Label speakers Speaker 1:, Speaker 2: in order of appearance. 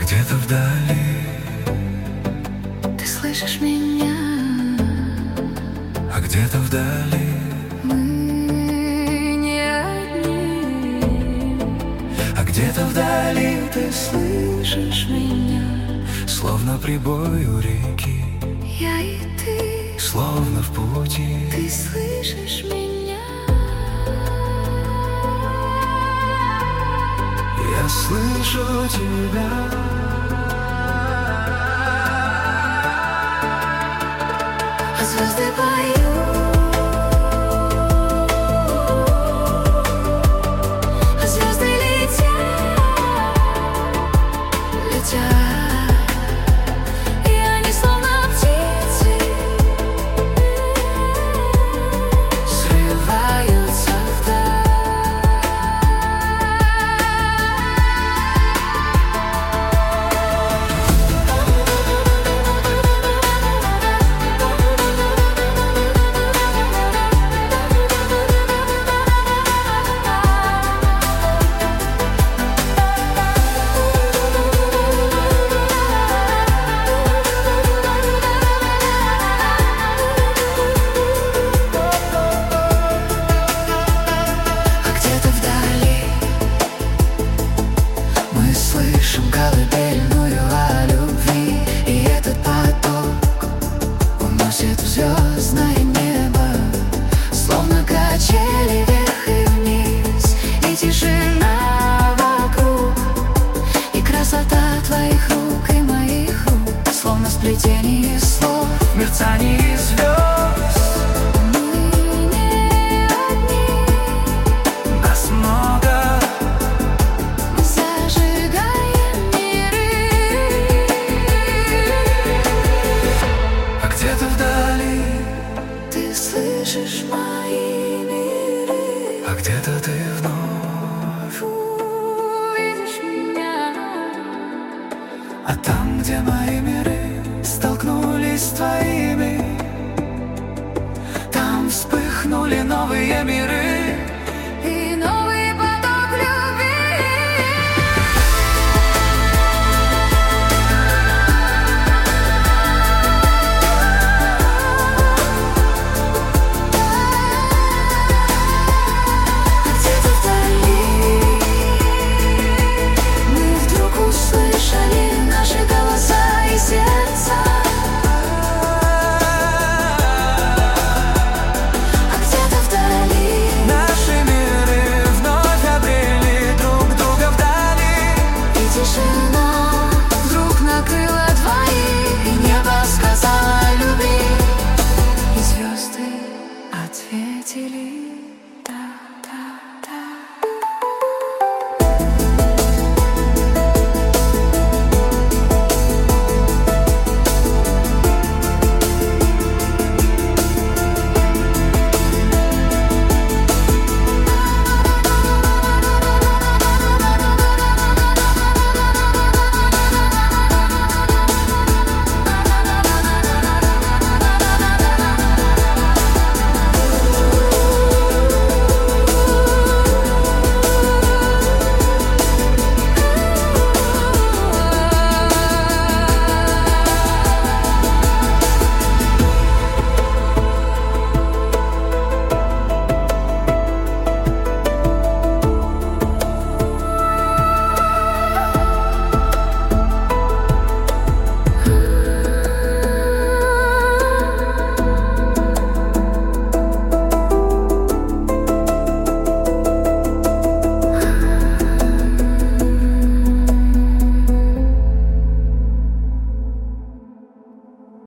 Speaker 1: где-то вдали
Speaker 2: Ты слышишь меня?
Speaker 1: А где-то вдали
Speaker 2: Мы не одни.
Speaker 1: А где-то вдали
Speaker 2: Ты слышишь меня?
Speaker 1: словно прибой у реки,
Speaker 2: Я и ты.
Speaker 1: словно в пути.
Speaker 2: Ты слышишь меня?
Speaker 1: Я слышу тебя.
Speaker 2: А звезды поют, а звезды летят, летят, и они словно птицы срываются вдаль. Слышим колыбельную о любви, и этот поток уносит в звездное небо, словно качели вверх и вниз, и тишина вокруг, и красота твоих рук и моих рук, словно сплетение слов,
Speaker 1: Мерцание звезд,
Speaker 2: мы не одни.
Speaker 1: нас много.
Speaker 2: Мы зажигаем миры.
Speaker 1: А где-то вдали,
Speaker 2: Ты слышишь мои миры.
Speaker 1: а где-то ты вновь.
Speaker 2: Увидишь меня.
Speaker 1: А там, где мои миры столкнулись с твоими,